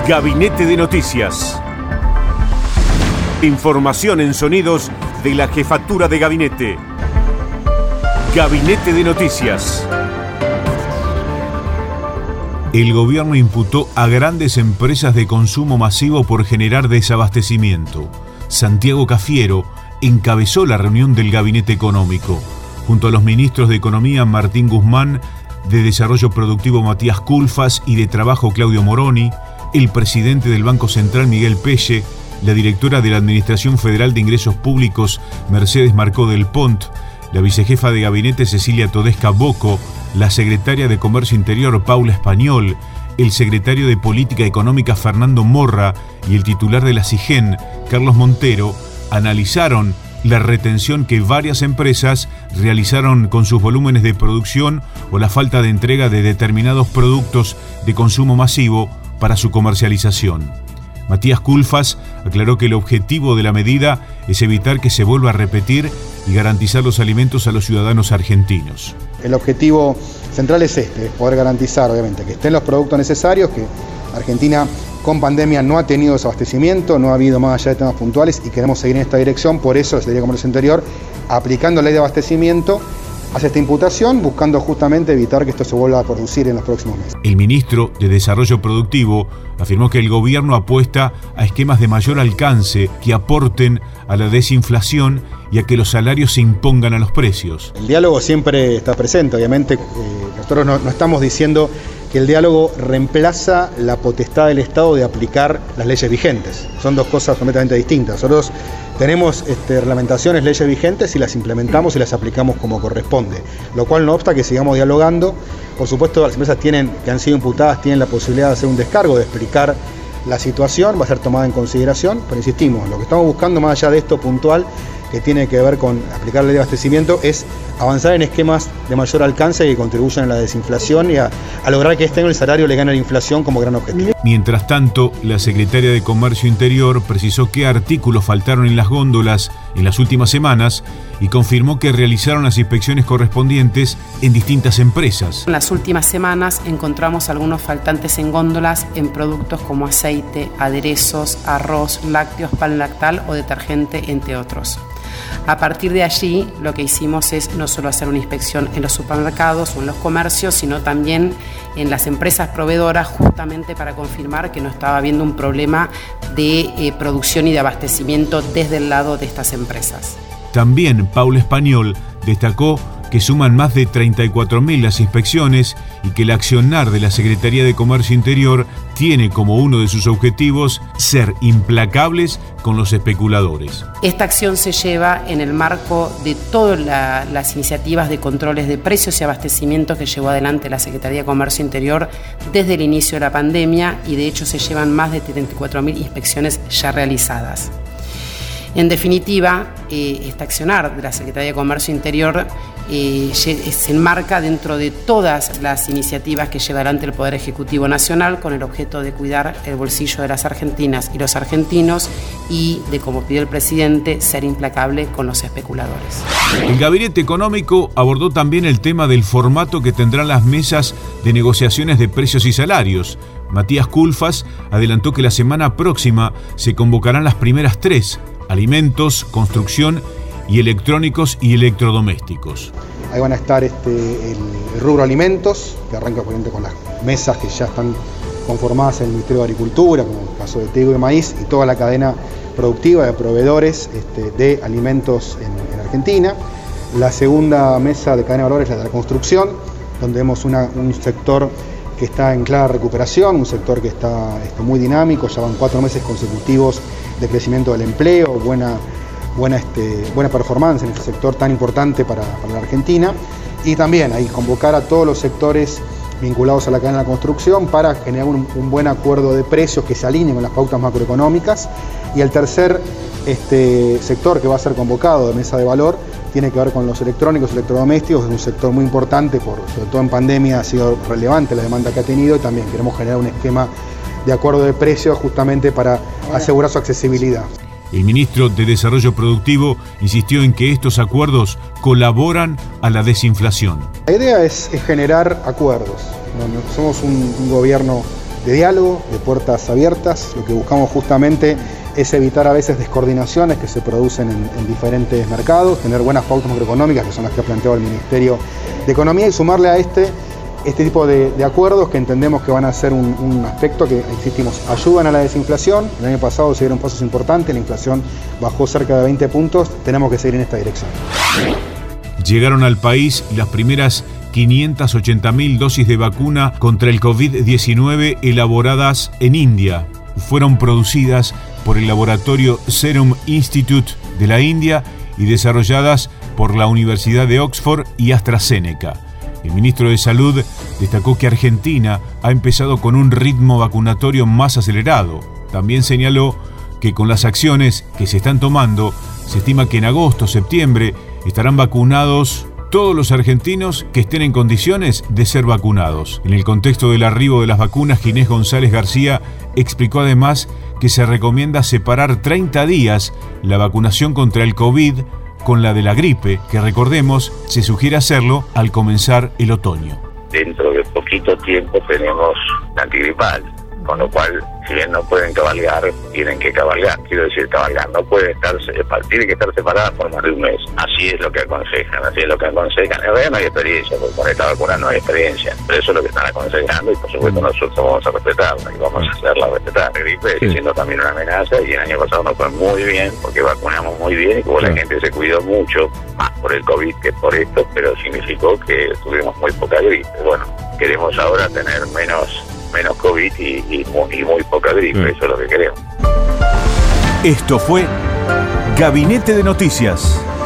Gabinete de Noticias. Información en sonidos de la Jefatura de Gabinete. Gabinete de Noticias. El gobierno imputó a grandes empresas de consumo masivo por generar desabastecimiento. Santiago Cafiero encabezó la reunión del Gabinete Económico, junto a los ministros de Economía Martín Guzmán, de Desarrollo Productivo Matías Culfas y de Trabajo Claudio Moroni, el presidente del Banco Central Miguel Pelle, la directora de la Administración Federal de Ingresos Públicos Mercedes Marcó del Pont, la vicejefa de gabinete Cecilia Todesca Bocco, la secretaria de Comercio Interior Paula Español, el secretario de Política Económica Fernando Morra y el titular de la SIGEN, Carlos Montero, analizaron la retención que varias empresas realizaron con sus volúmenes de producción o la falta de entrega de determinados productos de consumo masivo para su comercialización. Matías Culfas aclaró que el objetivo de la medida es evitar que se vuelva a repetir y garantizar los alimentos a los ciudadanos argentinos. El objetivo central es poder garantizar, obviamente, que estén los productos necesarios, que Argentina con pandemia no ha tenido desabastecimiento, no ha habido más allá de temas puntuales y queremos seguir en esta dirección. Por eso la Secretaría de Comercio Interior, aplicando la ley de abastecimiento, hace esta imputación buscando justamente evitar que esto se vuelva a producir en los próximos meses. El ministro de Desarrollo Productivo afirmó que el gobierno apuesta a esquemas de mayor alcance que aporten a la desinflación y a que los salarios se impongan a los precios. El diálogo siempre está presente, obviamente. Nosotros no estamos diciendo que el diálogo reemplaza la potestad del Estado de aplicar las leyes vigentes. Son dos cosas completamente distintas. Nosotros tenemos reglamentaciones, leyes vigentes y las implementamos y las aplicamos como corresponde. Lo cual no obsta que sigamos dialogando. Por supuesto, las empresas que han sido imputadas tienen la posibilidad de hacer un descargo, de explicar la situación, va a ser tomada en consideración, pero insistimos, lo que estamos buscando más allá de esto puntual, que tiene que ver con aplicar la ley de abastecimiento, es avanzar en esquemas de mayor alcance que contribuyan a la desinflación y a lograr que el salario le gane a la inflación como gran objetivo. Mientras tanto, la secretaria de Comercio Interior precisó qué artículos faltaron en las góndolas en las últimas semanas y confirmó que realizaron las inspecciones correspondientes en distintas empresas. En las últimas semanas encontramos algunos faltantes en góndolas en productos como aceite, aderezos, arroz, lácteos, pan lactal o detergente, entre otros. A partir de allí, lo que hicimos es no solo hacer una inspección en los supermercados o en los comercios, sino también en las empresas proveedoras, justamente para confirmar que no estaba habiendo un problema de producción y de abastecimiento desde el lado de estas empresas. También Paula Español destacó que suman más de 34.000 las inspecciones y que el accionar de la Secretaría de Comercio Interior tiene como uno de sus objetivos ser implacables con los especuladores. Esta acción se lleva en el marco de todas las iniciativas de controles de precios y abastecimiento que llevó adelante la Secretaría de Comercio Interior desde el inicio de la pandemia y de hecho se llevan más de 34.000 inspecciones ya realizadas. En definitiva, este accionar de la Secretaría de Comercio Interior se enmarca dentro de todas las iniciativas que lleva adelante el Poder Ejecutivo Nacional con el objeto de cuidar el bolsillo de las argentinas y los argentinos y de, como pidió el presidente, ser implacable con los especuladores. El Gabinete Económico abordó también el tema del formato que tendrán las mesas de negociaciones de precios y salarios. Matías Culfas adelantó que la semana próxima se convocarán las primeras 3: alimentos, construcción y electrónicos y electrodomésticos. Ahí van a estar el rubro alimentos, que arranca por ejemplo con las mesas que ya están conformadas en el Ministerio de Agricultura, como el caso de trigo y maíz, y toda la cadena productiva de proveedores de alimentos en Argentina. La segunda mesa de cadena de valores es la de la construcción, donde vemos un sector que está en clara recuperación, un sector que está muy dinámico, ya van 4 meses consecutivos de crecimiento del empleo, buena performance en este sector tan importante para la Argentina, y también ahí convocar a todos los sectores vinculados a la cadena de la construcción para generar un buen acuerdo de precios que se alineen con las pautas macroeconómicas. Y el tercer sector que va a ser convocado de mesa de valor tiene que ver con los electrónicos, electrodomésticos, es un sector muy importante, sobre todo en pandemia ha sido relevante la demanda que ha tenido, y también queremos generar un esquema de acuerdo de precios justamente para asegurar su accesibilidad. El ministro de Desarrollo Productivo insistió en que estos acuerdos colaboran a la desinflación. La idea es generar acuerdos. Somos un gobierno de diálogo, de puertas abiertas. Lo que buscamos justamente es evitar a veces descoordinaciones que se producen en diferentes mercados, tener buenas pautas macroeconómicas, que son las que ha planteado el Ministerio de Economía, y sumarle a este tipo de acuerdos que entendemos que van a ser un aspecto que, insistimos, ayudan a la desinflación. El año pasado se dieron pasos importantes, la inflación bajó cerca de 20 puntos, tenemos que seguir en esta dirección. Llegaron al país las primeras 580.000 dosis de vacuna contra el COVID-19 elaboradas en India. Fueron producidas por el laboratorio Serum Institute de la India y desarrolladas por la Universidad de Oxford y AstraZeneca. El ministro de Salud destacó que Argentina ha empezado con un ritmo vacunatorio más acelerado. También señaló que con las acciones que se están tomando, se estima que en agosto o septiembre estarán vacunados todos los argentinos que estén en condiciones de ser vacunados. En el contexto del arribo de las vacunas, Ginés González García explicó además que se recomienda separar 30 días la vacunación contra el COVID con la de la gripe, que recordemos, se sugiere hacerlo al comenzar el otoño. Dentro de poquito tiempo tenemos la antigripal, con lo cual, si bien no pueden cabalgar, tienen que cabalgar. Quiero decir, cabalgar, no puede tiene que estar separada por más de un mes. Así es lo que aconsejan. En realidad no hay experiencia, porque con esta vacuna no hay experiencia. Pero eso es lo que están aconsejando y por supuesto nosotros vamos a respetarla y vamos a hacerla respetar. La gripe sigue siendo también una amenaza y el año pasado nos fue muy bien porque vacunamos muy bien y como la gente se cuidó mucho, más por el COVID que por esto, pero significó que tuvimos muy poca gripe. Bueno, queremos ahora tener menos COVID y muy poca gripe, eso es lo que queremos. Esto fue Gabinete de Noticias.